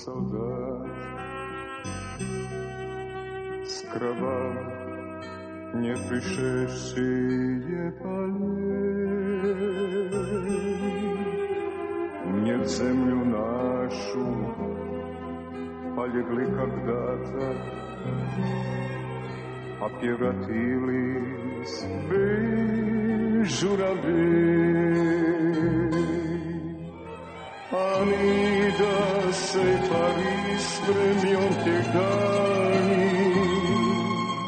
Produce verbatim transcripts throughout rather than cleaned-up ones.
солдат скрывал не пришедшие полей. Не в землю нашу полегли когда-то, а превратились в журавлей. Они до сей поры с времен тех дальних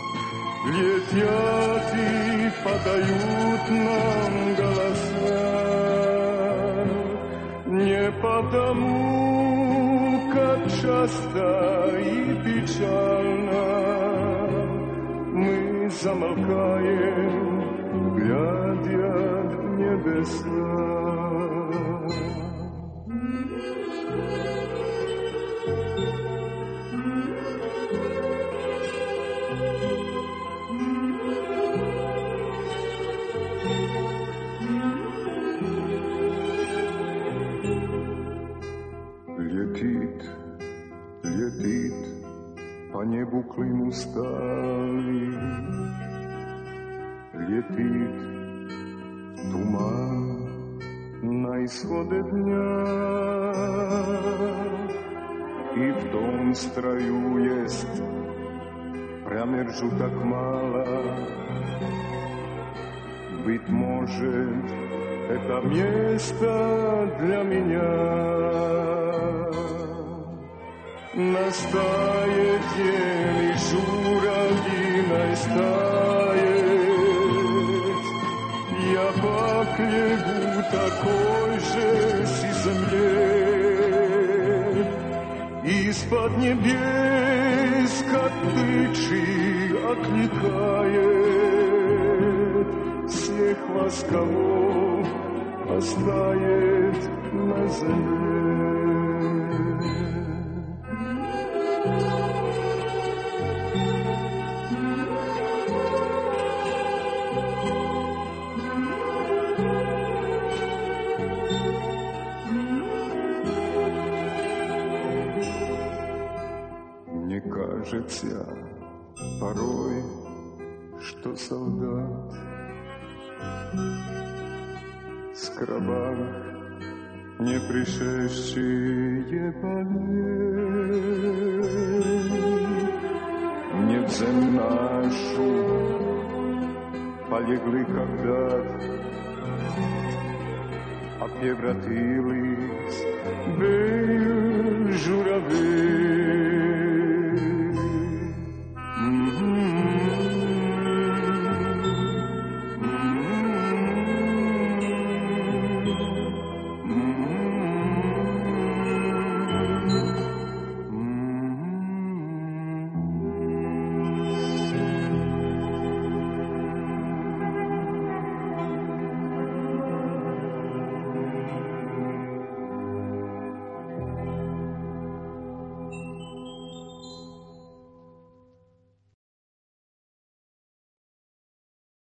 летят и подают нам голоса. Не потому, как часто и печально мы замолкаем, глядя в небеса. Летит, летит по небу клин усталый, летит туман на исходе дня, и в том строю есть промержу так мало. Быть может, это место для меня. Настает день, и журавлиной стает. Я поклеву такой же с земле. Из-под небес, как бычий, окликает. Всех вас, кого оставит на земле. Мне кажется порой, что солдат скрывал не пришедшие полей. Не в землю нашу полегли когда-то, а превратились в журавлей.